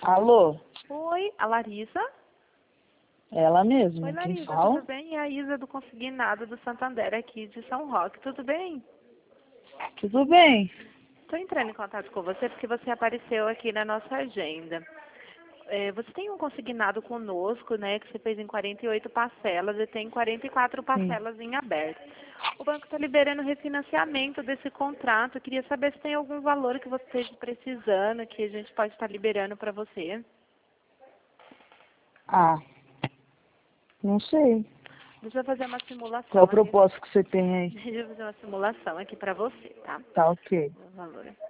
Alô? Oi, a Larissa? Ela mesma, Oi, quem Larissa, fala? tudo bem? É a Isa do Consignado do Santander aqui de São Roque, tudo bem? Tudo bem? Estou entrando em contato com você porque você apareceu aqui na nossa agenda. Você tem um consignado conosco, né, que você fez em 48 parcelas e tem 44 Sim. parcelas em aberto. O banco está liberando o refinanciamento desse contrato. Eu queria saber se tem algum valor que você esteja precisando, que a gente pode estar liberando para você. Ah, não sei. Deixa eu fazer uma Qual simulação o aqui. propósito que você tem aí? Deixa eu fazer uma simulação aqui para você, tá? Tá ok. O valor.